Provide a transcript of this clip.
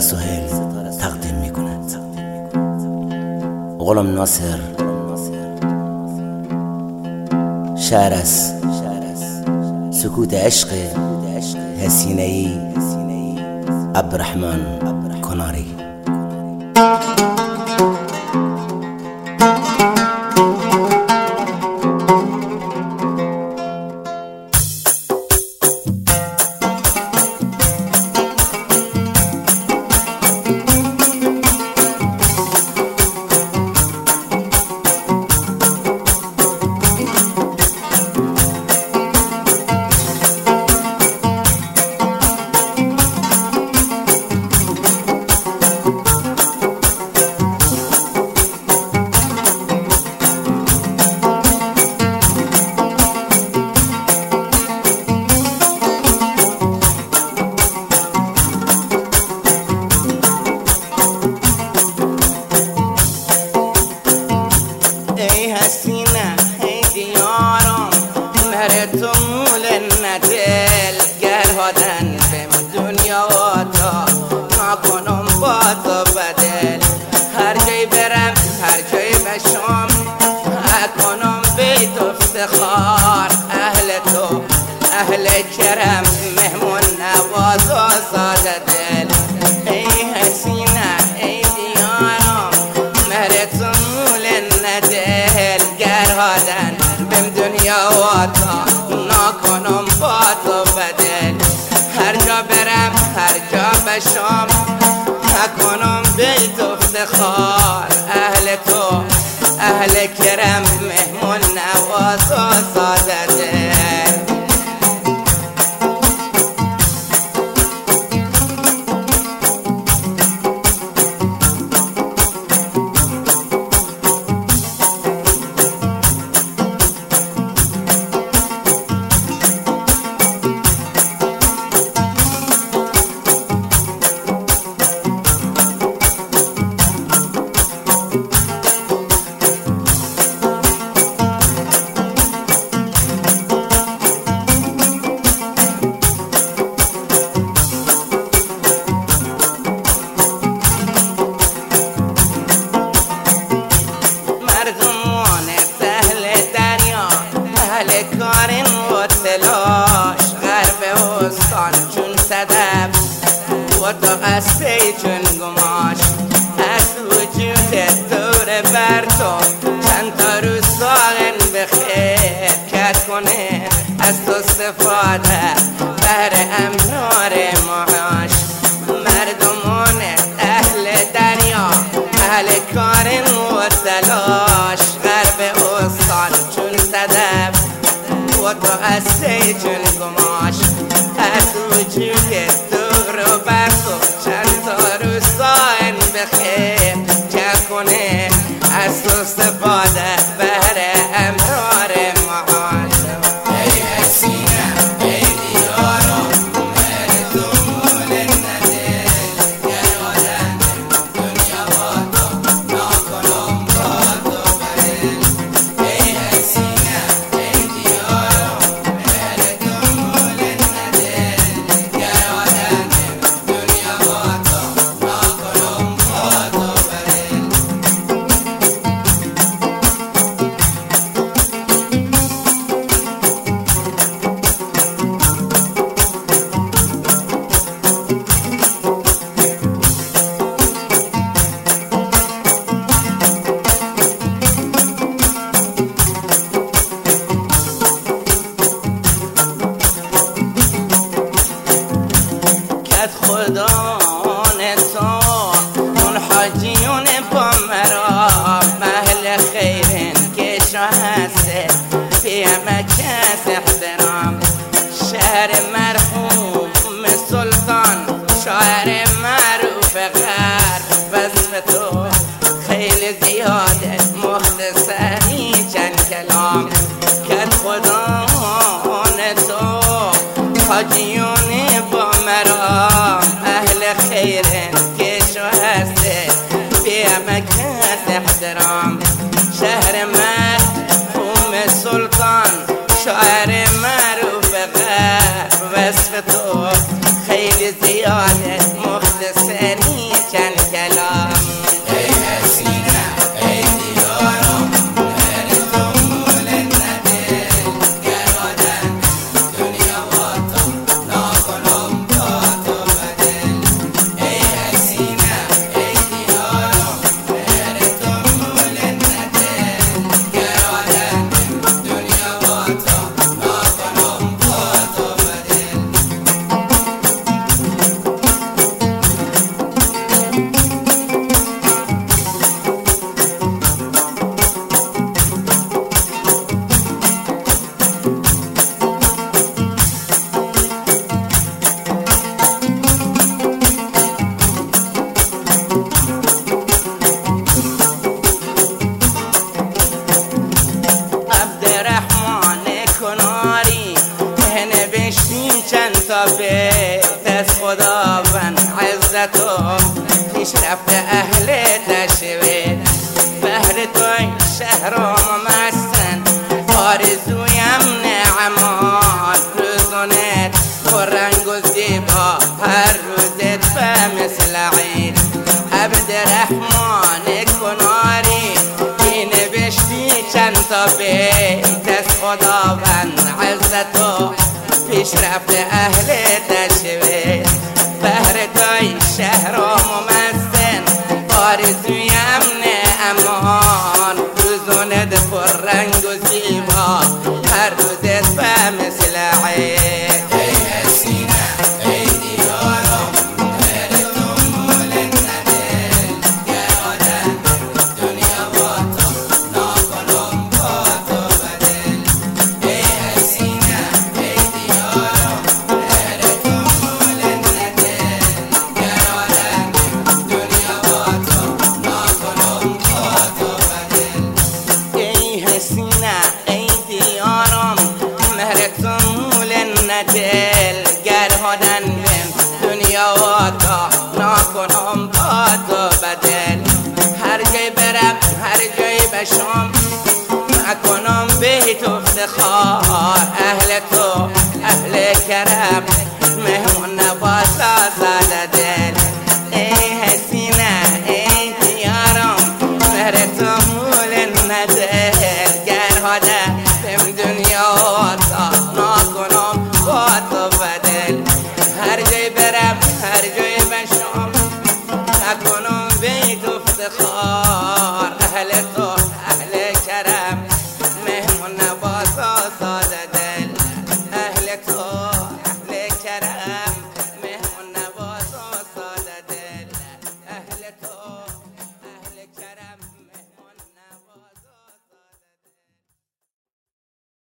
سهیل تقدیم میکند. غلام ناصر شعر از سکوت عشق حسینه‌ای عبدالرحمن کناری. حسینه ای دیارم مهر تو مول ندل گرهادن بهم دنیا تا نکنم با تو بدل. هر جای برم هر جای بشم اکنم بیت افتخار اهل تو اهل کرم مهمون نواز و ساده دل. ای حسینه ای دیارم مهر تو مول ندل گرهادن بهم دنیا و تا نکنم با تو بدل. هر جا برم هر جا بشم نکنم بیت افتخار اهل تو اهل کرم مهمون نواز و ساده دل. کارن و تلاش غرب استان چون صدف و تو قصه چون گماش از وجود دور بر تو چند تا روز ساغن بخیر کت کنه از تو استفاده بر امنار معاش. مردمان اهل دریا اهل کارن و تلاش غرب استان چون صدف و تو قصه چون گماش از وجود دور و بر تو چند تا روز ساین بخیر که کنه از تو استفاده بر امرار معاش. ای حسینه ای دیارم مهر تو مول ندل گرهادن دنیا با تو نکنم با تو بدل. ای حسینه ای دیارم مهر تو مول ندل گرهادن دنیا با تو نکنم با تو بدل. خدا تو اون حاجیون با مرا اهل خیرن که شاهسته پیمک از احترام. شهر مرحوم سلطان شاعر معروف غرب وصف تو خیلی زیاده مختصری چند کلام. کت خدا تو حاجیون با مرا اهل خیرن که شاهسته بیامک از احترام. شهر مرحوم سلطان شاعر معروف غرب وصف تو خیلی زیاده مختصری رفت اهل تشویر بهر توی شهر و ممسن آرزویم نعمان روزونت پررنگ و زیبا هر روزت به مثل عید عبدالرحمن کناری این نوشتی چند تا بیت از خداوند عزت و پیش رفت اهل تشویر بهر توی شهر و ممسن آرزویم نعمان روزونت پررنگ و زیبا هر روزت به مثل عید دل گر هادن بم دنیا و تا نکنم با تو بدل هر جای برم هر جای بشم نکنم به تو افتخار